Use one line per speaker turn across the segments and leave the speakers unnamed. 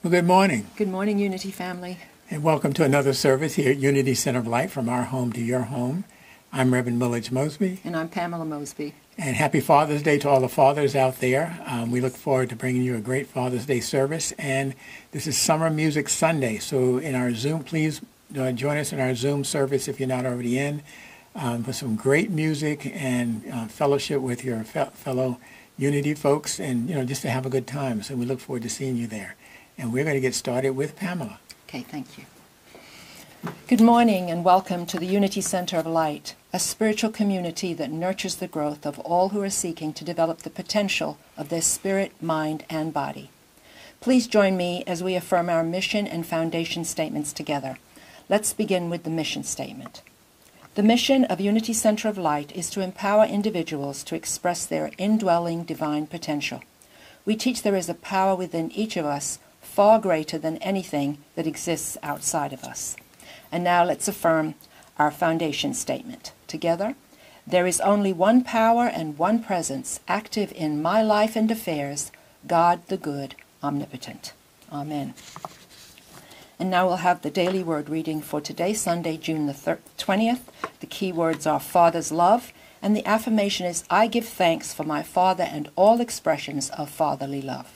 Well, good morning,
Good morning, Unity family.
and welcome to another service here at Unity Center of Light, from our home to your home. I'm Reverend Millage Mosby,
And I'm Pamela Mosby.
and happy Father's Day to all the fathers out there. We look forward to bringing you a great Father's Day service, and this is Summer Music Sunday, so in our Zoom, please join us in our Zoom service if you're not already in, for some great music and fellowship with your fellow Unity folks, and just to have a good time. So we look forward to seeing you there. And we're going to get started with Pamela.
Okay, thank you. Good morning and welcome to the Unity Center of Light, a spiritual community that nurtures the growth of all who are seeking to develop the potential of their spirit, mind, and body. Please join me as we affirm our mission and foundation statements together. Let's begin with the mission statement. The mission of Unity Center of Light is to empower individuals to express their indwelling divine potential. We teach there is a power within each of us far greater than anything that exists outside of us. And now let's affirm our foundation statement. Together, there is only one power and one presence active in my life and affairs, God the good, omnipotent. Amen. And now we'll have the daily word reading for today, Sunday, June the 20th. The key words are Father's love, and the affirmation is, I give thanks for my Father and all expressions of fatherly love.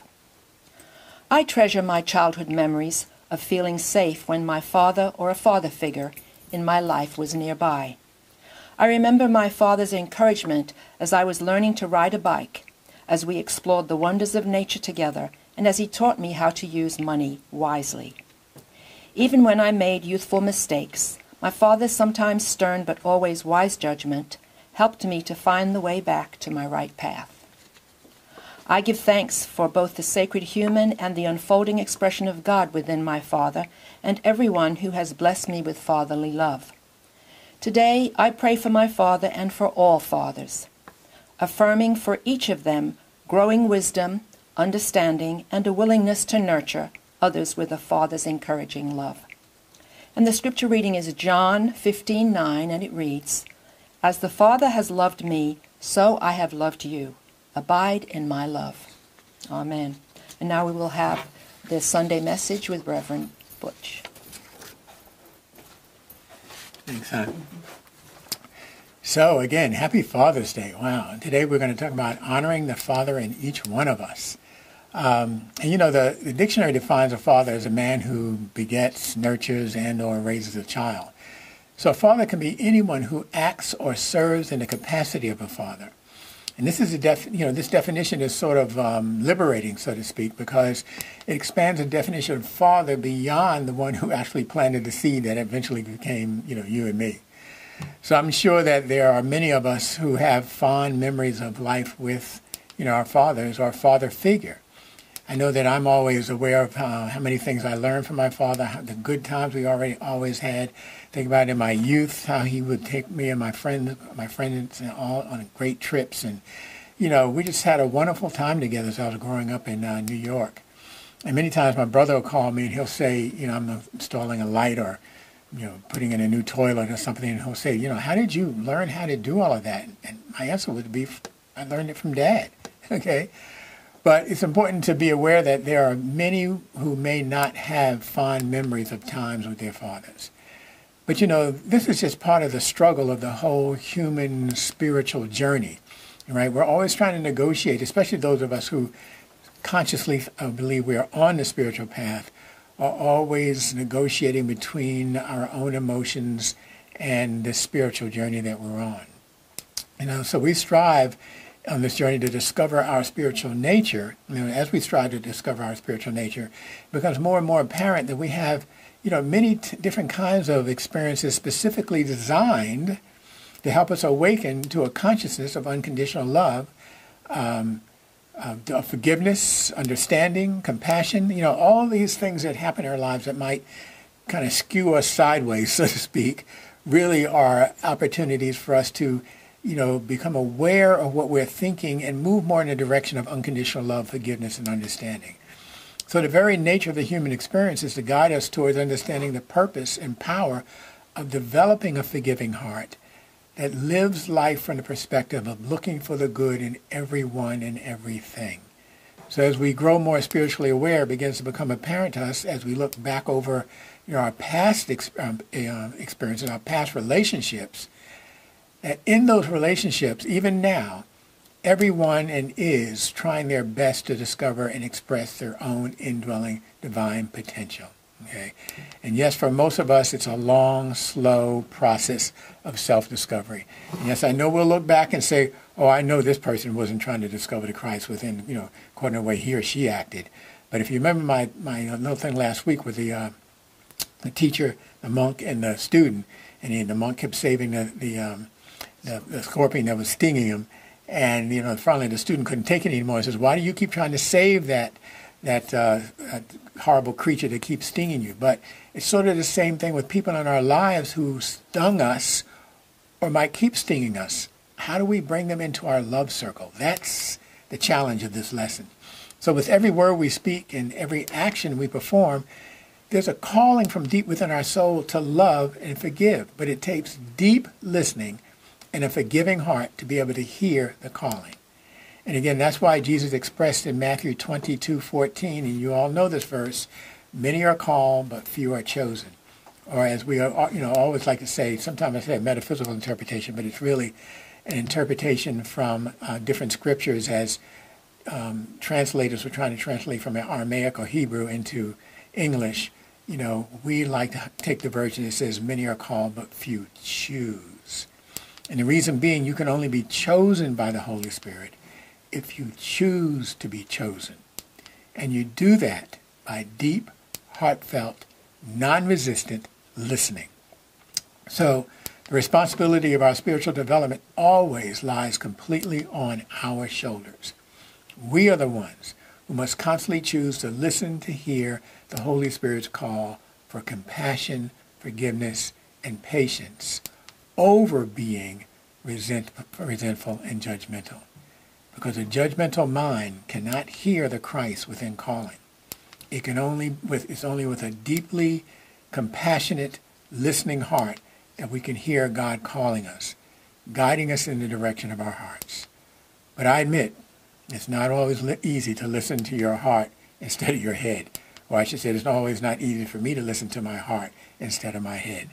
I treasure my childhood memories of feeling safe when my father or a father figure in my life was nearby. I remember my father's encouragement as I was learning to ride a bike, as we explored the wonders of nature together, and as he taught me how to use money wisely. Even when I made youthful mistakes, my father's sometimes stern but always wise judgment helped me to find the way back to my right path. I give thanks for both the sacred human and the unfolding expression of God within my Father and everyone who has blessed me with fatherly love. Today, I pray for my father and for all fathers, affirming for each of them growing wisdom, understanding, and a willingness to nurture others with a father's encouraging love. And the scripture reading is John 15:9, and it reads, As the Father has loved me, so I have loved you. Abide in my love. Amen. And now we will have the Sunday message with Reverend Butch.
Thanks, hon. So again, happy Father's Day. Wow. Today we're going to talk about honoring the Father in each one of us. The dictionary defines a father as a man who begets, nurtures, and or raises a child. So a father can be anyone who acts or serves in the capacity of a father. And this is this definition is sort of liberating, so to speak, because it expands the definition of father beyond the one who actually planted the seed that eventually became, you and me. So I'm sure that there are many of us who have fond memories of life with, our fathers or father figure. I know that I'm always aware of how many things I learned from my father, the good times we always had. Think about in my youth, how he would take me and my friends all on great trips. And, we just had a wonderful time together as I was growing up in New York. And many times my brother will call me and he'll say, I'm installing a light or, putting in a new toilet or something. And he'll say, how did you learn how to do all of that? And my answer would be, I learned it from Dad. Okay. But it's important to be aware that there are many who may not have fond memories of times with their fathers. But this is just part of the struggle of the whole human spiritual journey, right? We're always trying to negotiate, especially those of us who consciously believe we are on the spiritual path, are always negotiating between our own emotions and the spiritual journey that we're on. So we strive on this journey to discover our spiritual nature. As we strive to discover our spiritual nature, it becomes more and more apparent that we have, many different kinds of experiences specifically designed to help us awaken to a consciousness of unconditional love, forgiveness, understanding, compassion, all these things that happen in our lives that might kind of skew us sideways, so to speak, really are opportunities for us to become aware of what we're thinking and move more in the direction of unconditional love, forgiveness, and understanding. So the very nature of the human experience is to guide us towards understanding the purpose and power of developing a forgiving heart that lives life from the perspective of looking for the good in everyone and everything. So as we grow more spiritually aware, it begins to become apparent to us as we look back over our past experiences, our past relationships, that in those relationships, even now, everyone is trying their best to discover and express their own indwelling divine potential. Okay? And yes, for most of us, it's a long, slow process of self-discovery. And yes, I know we'll look back and say, oh, I know this person wasn't trying to discover the Christ within, according to the way he or she acted. But if you remember my little thing last week with the teacher, the monk, and the student, and the monk kept saving the scorpion that was stinging him, and finally the student couldn't take it anymore. He says, "Why do you keep trying to save that horrible creature that keeps stinging you?" But it's sort of the same thing with people in our lives who stung us or might keep stinging us. How do we bring them into our love circle? That's the challenge of this lesson. So with every word we speak and every action we perform, there's a calling from deep within our soul to love and forgive. But it takes deep listening and a forgiving heart to be able to hear the calling. And again, that's why Jesus expressed in Matthew 22:14, and you all know this verse, many are called, but few are chosen. Or as we always like to say, sometimes I say a metaphysical interpretation, but it's really an interpretation from different scriptures as translators were trying to translate from Aramaic or Hebrew into English. We like to take the version that says many are called, but few choose. And the reason being, you can only be chosen by the Holy Spirit if you choose to be chosen. And you do that by deep, heartfelt, non-resistant listening. So the responsibility of our spiritual development always lies completely on our shoulders. We are the ones who must constantly choose to listen to hear the Holy Spirit's call for compassion, forgiveness, and patience over being resentful and judgmental. Because a judgmental mind cannot hear the Christ within calling. It's only with a deeply compassionate, listening heart that we can hear God calling us, guiding us in the direction of our hearts. But I admit, it's not always easy to listen to your heart instead of your head. Or I should say, it's always not easy for me to listen to my heart instead of my head.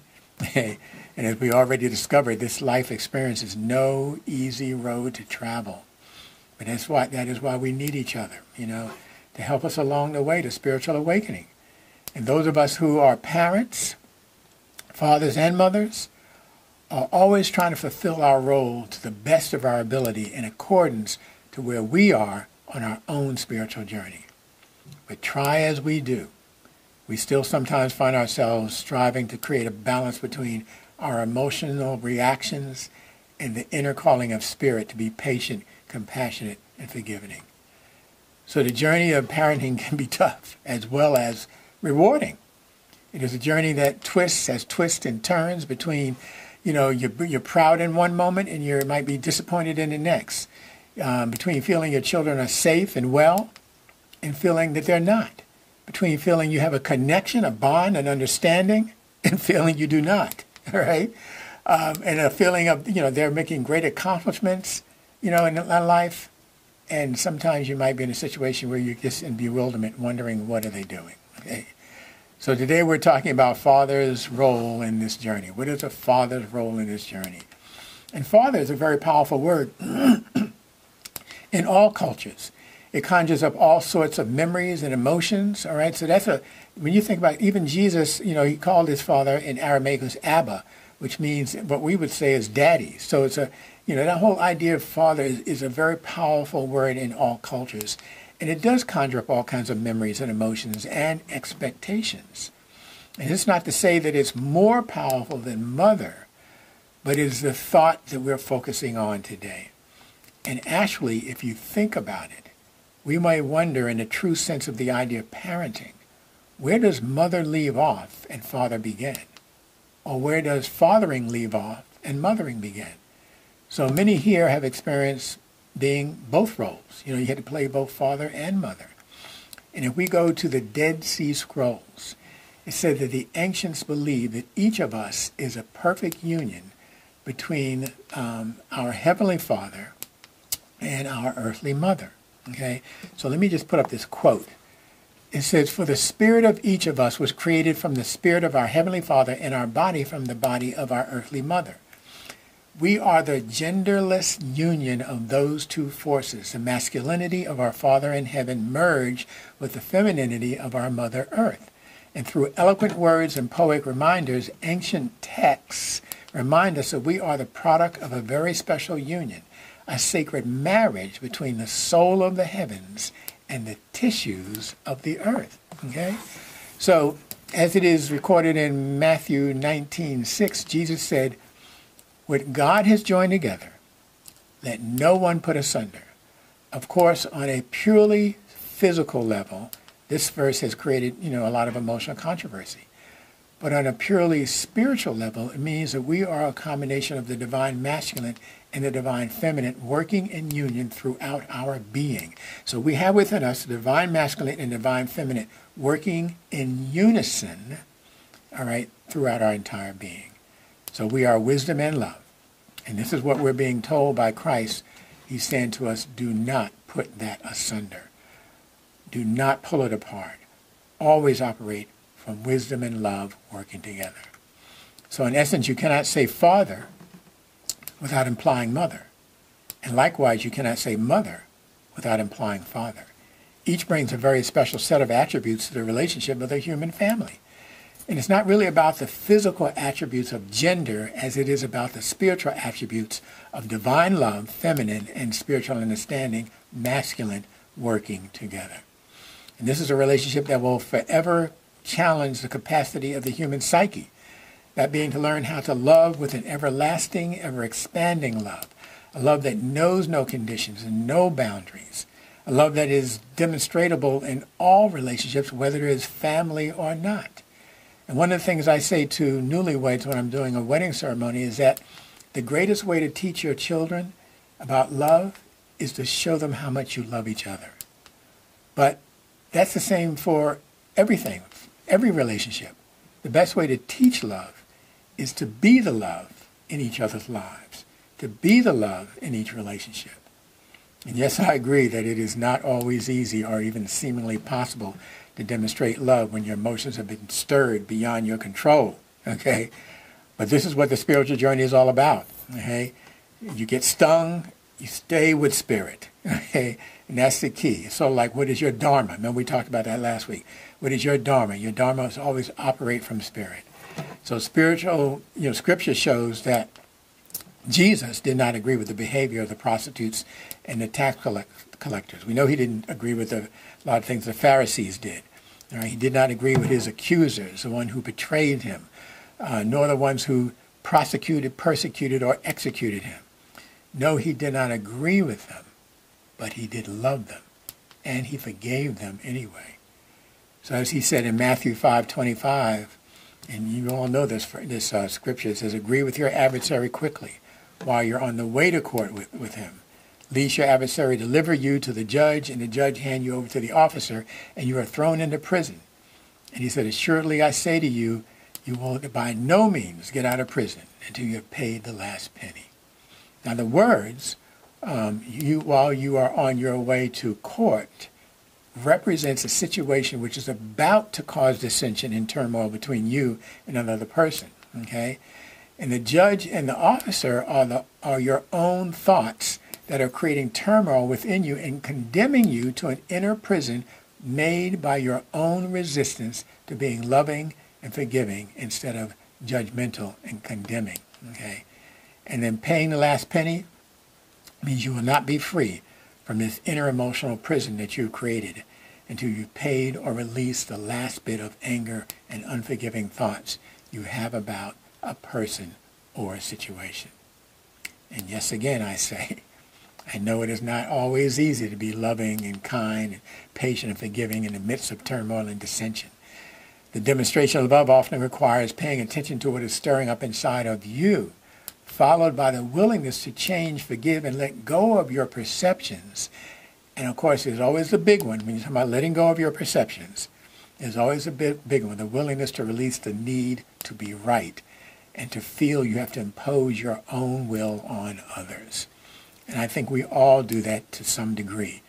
And as we already discovered, this life experience is no easy road to travel. But that is why we need each other, to help us along the way to spiritual awakening. And those of us who are parents, fathers and mothers, are always trying to fulfill our role to the best of our ability in accordance to where we are on our own spiritual journey. But try as we do, we still sometimes find ourselves striving to create a balance between our emotional reactions and the inner calling of spirit to be patient, compassionate, and forgiving. So the journey of parenting can be tough as well as rewarding. It is a journey that has twists and turns between, you're proud in one moment and you might be disappointed in the next. Between feeling your children are safe and well and feeling that they're not. Between feeling you have a connection, a bond, an understanding, and feeling you do not, all right? And a feeling of, they're making great accomplishments, in life. And sometimes you might be in a situation where you're just in bewilderment, wondering, what are they doing? Okay? So today we're talking about father's role in this journey. What is a father's role in this journey? And father is a very powerful word in all cultures. It conjures up all sorts of memories and emotions, all right? So when you think about it, even Jesus, he called his father in Aramaic as Abba, which means what we would say is daddy. So it's that whole idea of father is a very powerful word in all cultures. And it does conjure up all kinds of memories and emotions and expectations. And it's not to say that it's more powerful than mother, but it is the thought that we're focusing on today. And actually, if you think about it, we might wonder, in the true sense of the idea of parenting, where does mother leave off and father begin? Or where does fathering leave off and mothering begin? So many here have experienced being both roles. You had to play both father and mother. And if we go to the Dead Sea Scrolls, it said that the ancients believed that each of us is a perfect union between our Heavenly Father and our earthly mother. Okay? So let me just put up this quote. It says, "For the spirit of each of us was created from the spirit of our Heavenly Father, and our body from the body of our earthly mother. We are the genderless union of those two forces, the masculinity of our Father in heaven merged with the femininity of our Mother Earth. And through eloquent words and poetic reminders, ancient texts remind us that we are the product of a very special union, a sacred marriage between the soul of the heavens and the tissues of the earth." Okay? So, as it is recorded in Matthew 19:6, Jesus said, "What God has joined together, let no one put asunder." Of course, on a purely physical level, this verse has created, a lot of emotional controversy. But on a purely spiritual level, it means that we are a combination of the divine masculine and the divine feminine working in union throughout our being. So we have within us the divine masculine and divine feminine working in unison, all right, throughout our entire being. So we are wisdom and love. And this is what we're being told by Christ. He's saying to us, do not put that asunder. Do not pull it apart. Always operate from wisdom and love working together. So in essence, you cannot say father without implying mother. And likewise, you cannot say mother without implying father. Each brings a very special set of attributes to the relationship of the human family. And it's not really about the physical attributes of gender as it is about the spiritual attributes of divine love, feminine, and spiritual understanding, masculine, working together. And this is a relationship that will forever challenge the capacity of the human psyche, that being to learn how to love with an everlasting, ever-expanding love, a love that knows no conditions and no boundaries, a love that is demonstrable in all relationships, whether it is family or not. And one of the things I say to newlyweds when I'm doing a wedding ceremony is that the greatest way to teach your children about love is to show them how much you love each other. But that's the same for everything, every relationship. The best way to teach love is to be the love in each other's lives, to be the love in each relationship. And yes, I agree that it is not always easy or even seemingly possible to demonstrate love when your emotions have been stirred beyond your control, okay? But this is what the spiritual journey is all about, okay? You get stung, you stay with spirit, okay? And that's the key. It's sort of like, what is your dharma? Remember we talked about that last week. What is your dharma? Your dharma is always operate from spirit. So spiritual, scripture shows that Jesus did not agree with the behavior of the prostitutes and the tax collectors. We know he didn't agree with a lot of things the Pharisees did. All right? He did not agree with his accusers, the one who betrayed him, nor the ones who prosecuted, persecuted, or executed him. No, he did not agree with them, but he did love them, and he forgave them anyway. So as he said in Matthew 5:25, and you all know this scripture, it says, agree with your adversary quickly while you're on the way to court with him. Lest your adversary deliver you to the judge, and the judge hand you over to the officer, and you are thrown into prison. And he said, assuredly I say to you, you will by no means get out of prison until you have paid the last penny. Now the words, while you are on your way to court, represents a situation which is about to cause dissension and turmoil between you and another person, okay? And the judge and the officer are your own thoughts that are creating turmoil within you and condemning you to an inner prison made by your own resistance to being loving and forgiving instead of judgmental and condemning, okay? And then paying the last penny means you will not be free from this inner emotional prison that you've created until you've paid or released the last bit of anger and unforgiving thoughts you have about a person or a situation. And yes, again, I say, I know it is not always easy to be loving and kind and patient and forgiving in the midst of turmoil and dissension. The demonstration of love often requires paying attention to what is stirring up inside of you, followed by the willingness to change, forgive, and let go of your perceptions. And of course, there's always the big one. When you're talking about letting go of your perceptions, there's always a big one, the willingness to release the need to be right and to feel you have to impose your own will on others. And I think we all do that to some degree.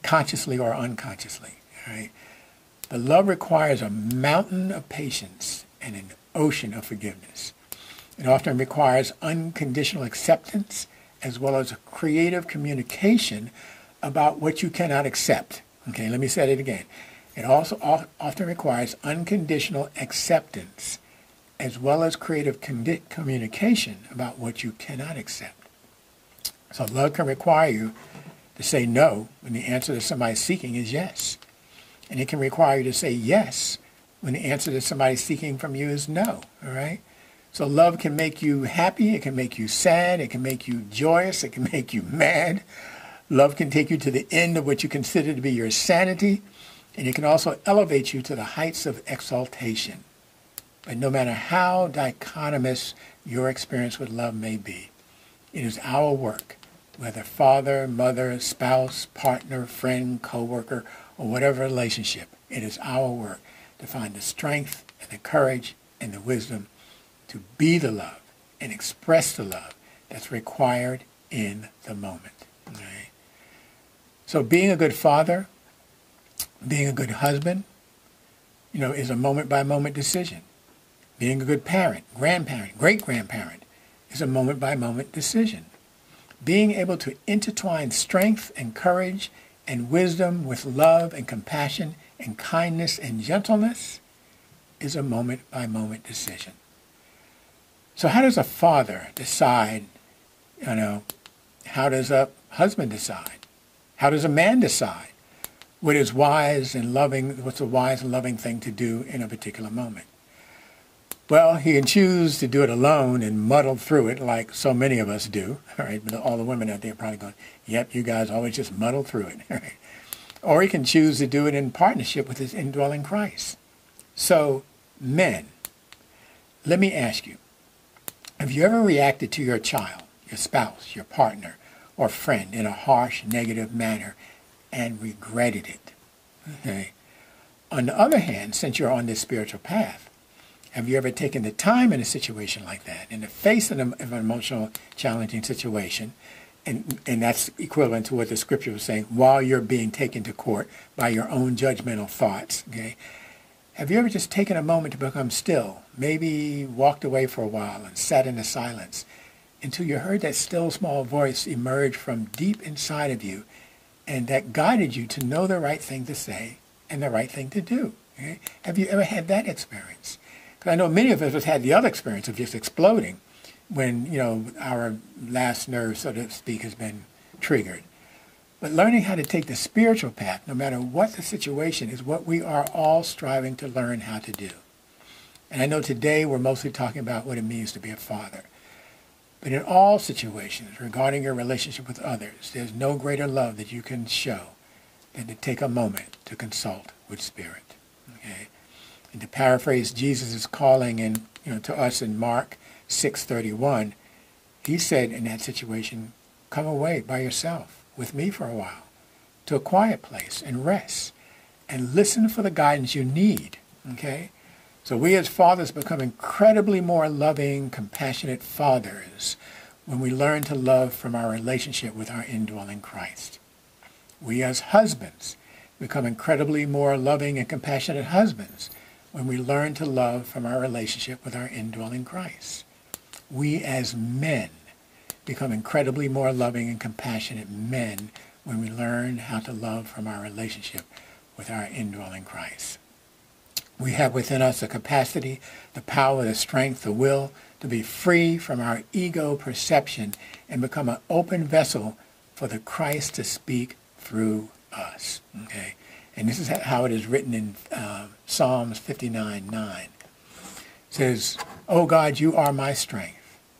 consciously or unconsciously. All right? But love requires a mountain of patience and an ocean of forgiveness. It often requires unconditional acceptance as well as creative communication about what you cannot accept. Okay, let me say it again. It also often requires unconditional acceptance as well as creative communication about what you cannot accept. So love can require you to say no when the answer that somebody's seeking is yes. And it can require you to say yes when the answer that somebody's seeking from you is no, all right? So love can make you happy, it can make you sad, it can make you joyous, it can make you mad. Love can take you to the end of what you consider to be your sanity, and it can also elevate you to the heights of exaltation. But no matter how dichotomous your experience with love may be, it is our work, whether father, mother, spouse, partner, friend, co-worker, or whatever relationship, it is our work to find the strength and the courage and the wisdom to be the love and express the love that's required in the moment. Okay? So being a good father, being a good husband, is a moment-by-moment decision. Being a good parent, grandparent, great-grandparent is a moment-by-moment decision. Being able to intertwine strength and courage and wisdom with love and compassion and kindness and gentleness is a moment-by-moment decision. So how does a father decide, how does a husband decide? How does a man decide what is wise and loving, what's a wise and loving thing to do in a particular moment? Well, he can choose to do it alone and muddle through it like so many of us do. All right, but all the women out there are probably going, yep, you guys always just muddle through it. All right? Or he can choose to do it in partnership with his indwelling Christ. So, men, let me ask you, have you ever reacted to your child, your spouse, your partner, or friend in a harsh, negative manner and regretted it? Okay. On the other hand, since you're on this spiritual path, have you ever taken the time in a situation like that, in the face of an emotional, challenging situation, and that's equivalent to what the scripture was saying, while you're being taken to court by your own judgmental thoughts, okay? Have you ever just taken a moment to become still, maybe walked away for a while and sat in the silence until you heard that still small voice emerge from deep inside of you and that guided you to know the right thing to say and the right thing to do? Okay? Have you ever had that experience? Because I know many of us have had the other experience of just exploding when, our last nerve, so to speak, has been triggered. But learning how to take the spiritual path, no matter what the situation, is what we are all striving to learn how to do. And I know today we're mostly talking about what it means to be a father. But in all situations regarding your relationship with others, there's no greater love that you can show than to take a moment to consult with Spirit. Okay? And to paraphrase Jesus' calling to us in Mark 6:31, he said in that situation, come away by yourself with me for a while to a quiet place and rest and listen for the guidance you need. Okay? So we as fathers become incredibly more loving, compassionate fathers when we learn to love from our relationship with our indwelling Christ. We as husbands become incredibly more loving and compassionate husbands when we learn to love from our relationship with our indwelling Christ. We as men become incredibly more loving and compassionate men when we learn how to love from our relationship with our indwelling Christ. We have within us the capacity, the power, the strength, the will to be free from our ego perception and become an open vessel for the Christ to speak through us. Okay? And this is how it is written in Psalms 59:9. It says, "O God, you are my strength.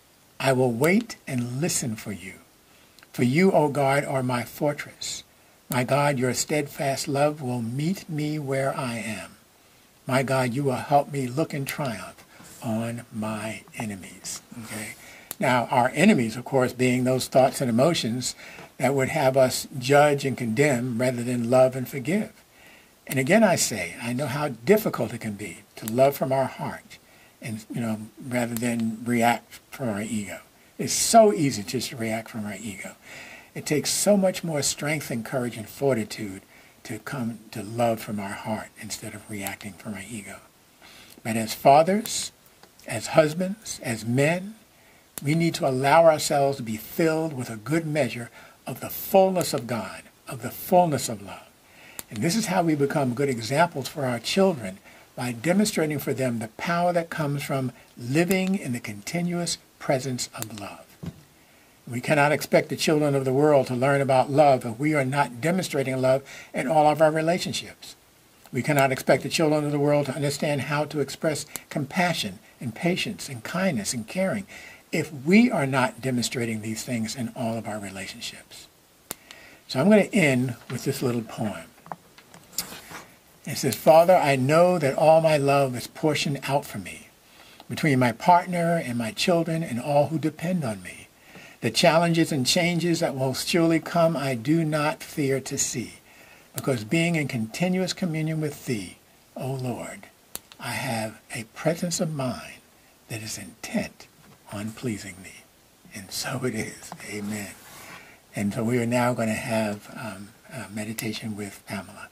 I will wait and listen for you. For you, O God, are my fortress. My God, your steadfast love will meet me where I am. My God, you will help me look in triumph on my enemies." Okay? Now, our enemies, of course, being those thoughts and emotions that would have us judge and condemn rather than love and forgive. And again, I say, I know how difficult it can be to love from our heart and, rather than react from our ego. It's so easy just to react from our ego. It takes so much more strength and courage and fortitude to come to love from our heart instead of reacting from our ego. But as fathers, as husbands, as men, we need to allow ourselves to be filled with a good measure of the fullness of God, of the fullness of love. And this is how we become good examples for our children, by demonstrating for them the power that comes from living in the continuous presence of love. We cannot expect the children of the world to learn about love if we are not demonstrating love in all of our relationships. We cannot expect the children of the world to understand how to express compassion and patience and kindness and caring if we are not demonstrating these things in all of our relationships. So I'm going to end with this little poem. It says, Father, I know that all my love is portioned out for me between my partner and my children and all who depend on me. The challenges and changes that will surely come I do not fear to see, because being in continuous communion with Thee, O Lord, I have a presence of mind that is intent on pleasing Thee. And so it is. Amen. And so we are now going to have a meditation with Pamela.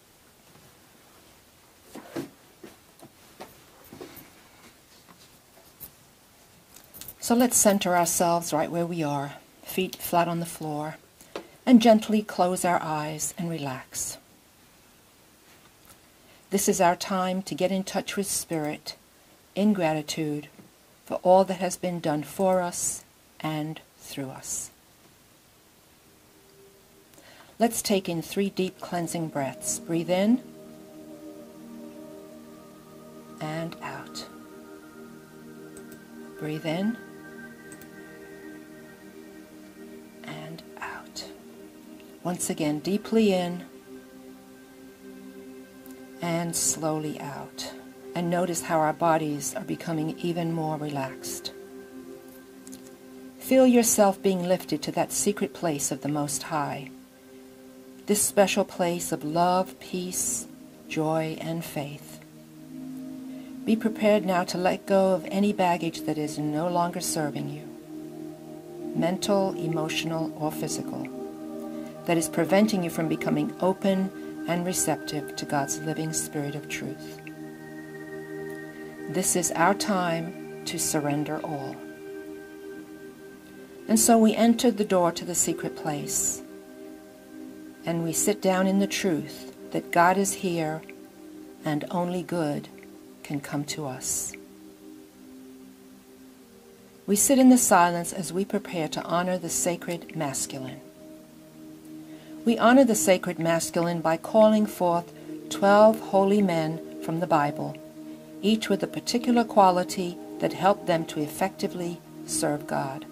So let's center ourselves right where we are, feet flat on the floor, and gently close our eyes and relax. This is our time to get in touch with Spirit in gratitude for all that has been done for us and through us. Let's take in 3 deep cleansing breaths. Breathe in and out. Breathe in and out. Once again, deeply in and slowly out. And notice how our bodies are becoming even more relaxed. Feel yourself being lifted to that secret place of the Most High. This special place of love, peace, joy, and faith. Be prepared now to let go of any baggage that is no longer serving you, mental, emotional, or physical, that is preventing you from becoming open and receptive to God's living Spirit of truth. This is our time to surrender all. And so we entered the door to the secret place, and we sit down in the truth that God is here and only good can come to us. We sit in the silence as we prepare to honor the sacred masculine. We honor the sacred masculine by calling forth 12 holy men from the Bible, each with a particular quality that helped them to effectively serve God.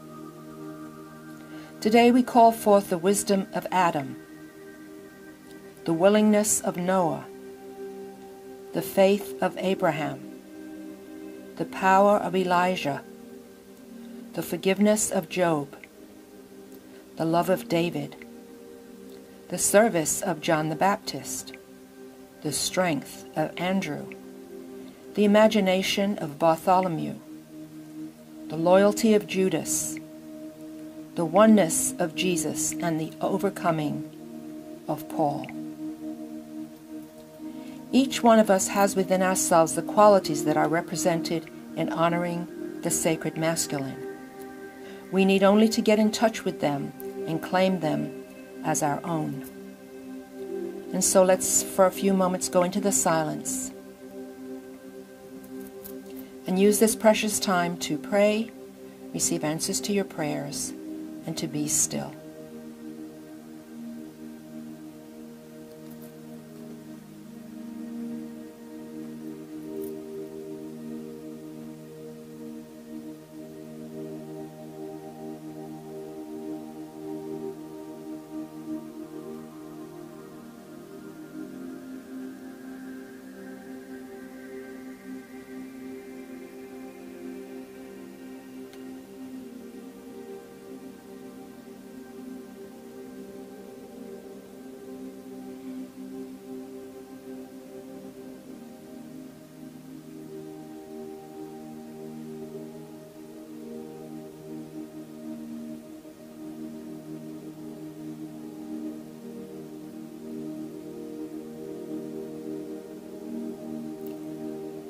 Today we call forth the wisdom of Adam, the willingness of Noah, the faith of Abraham, the power of Elijah, the forgiveness of Job, the love of David, the service of John the Baptist, the strength of Andrew, the imagination of Bartholomew, the loyalty of Judas, the oneness of Jesus, and the overcoming of Paul. Each one of us has within ourselves the qualities that are represented in honoring the sacred masculine. We need only to get in touch with them and claim them as our own. And so let's, for a few moments, go into the silence and use this precious time to pray, receive answers to your prayers, and to be still.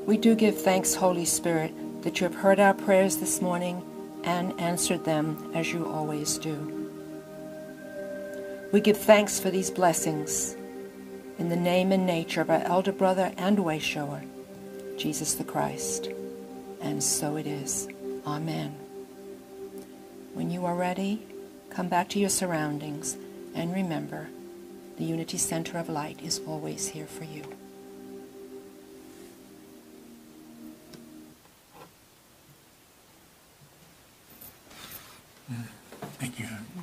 We do give thanks, Holy Spirit, that you have heard our prayers this morning and answered them as you always do. We give thanks for these blessings in the name and nature of our elder brother and way shower, Jesus the Christ. And so it is. Amen. When you are ready, come back to your surroundings and remember, the Unity Center of Light is always here for you.
Thank you.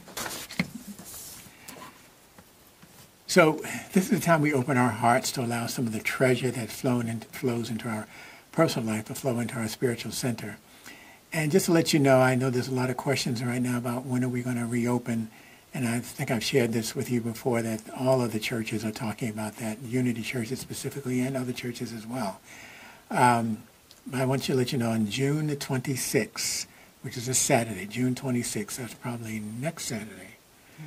So this is the time we open our hearts to allow some of the treasure that flows into our personal life to flow into our spiritual center. And just to let you know, I know there's a lot of questions right now about when are we going to reopen. And I think I've shared this with you before, that all of the churches are talking about that, Unity churches specifically and other churches as well. But I want to let you know on June the 26th, which is a Saturday, June 26th, that's probably next Saturday,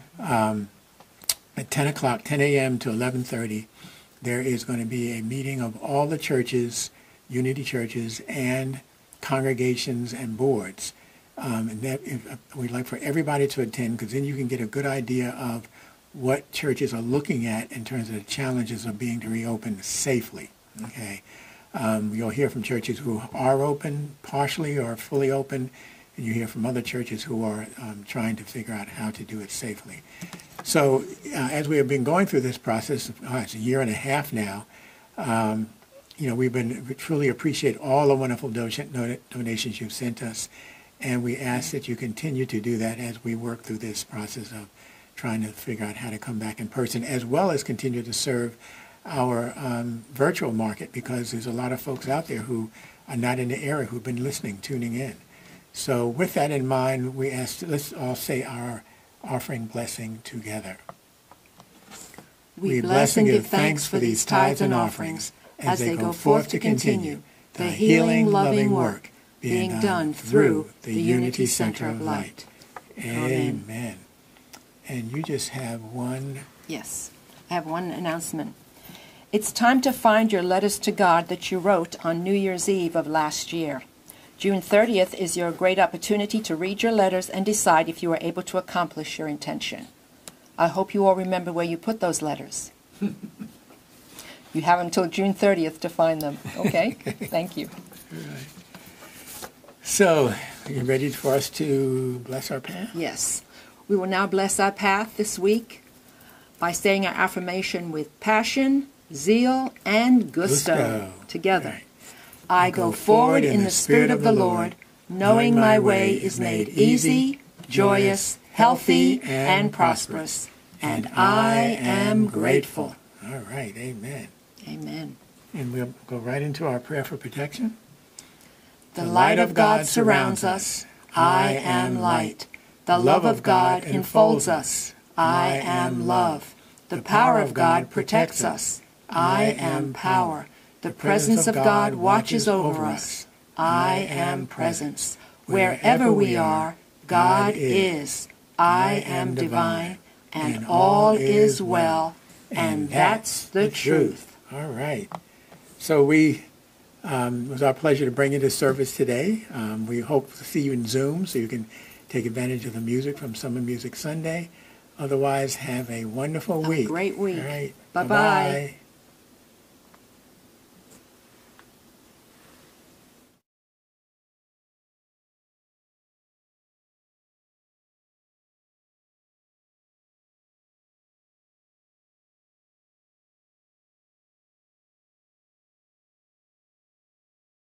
at 10 o'clock, 10 a.m. to 11:30, there is going to be a meeting of all the churches, Unity churches, and congregations and boards. And that, we'd like for everybody to attend, because then you can get a good idea of what churches are looking at in terms of the challenges of being to reopen safely. Okay, you'll hear from churches who are open partially or fully open, and you hear from other churches who are trying to figure out how to do it safely. So as we have been going through this process, it's a year and a half now, we truly appreciate all the wonderful donations you've sent us, and we ask that you continue to do that as we work through this process of trying to figure out how to come back in person, as well as continue to serve our virtual market, because there's a lot of folks out there who are not in the area who've been listening, tuning in. So with that in mind, we ask, let's all say our offering blessing together.
We bless and give thanks for these tithes and offerings as they go forth to continue the healing, loving work being done through the Unity Center of Light.
Amen. And you just have one.
Yes, I have one announcement. It's time to find your letters to God that you wrote on New Year's Eve of last year. June 30th is your great opportunity to read your letters and decide if you were able to accomplish your intention. I hope you all remember where you put those letters. You have until June 30th to find them. Okay? Thank you.
Right. So, are you ready for us to bless our path?
Yes. We will now bless our path this week by saying our affirmation with passion, zeal, and gusto together. Right. I go forward in the Spirit of the Lord, knowing my way is made easy, joyous, healthy, and prosperous. And I am grateful.
All right, amen.
Amen.
And we'll go right into our prayer for protection.
The light of God surrounds us. I am light. The love of God enfolds us. I am love. The power of God protects us. I am power. The presence of God watches over us. I am presence. Wherever we are, God is. I am divine, and all is well, and that's the truth.
All right. So it was our pleasure to bring you this service today. We hope to see you in Zoom so you can take advantage of the music from Summer Music Sunday. Otherwise, have a wonderful week.
A great week.
All right.
Bye-bye.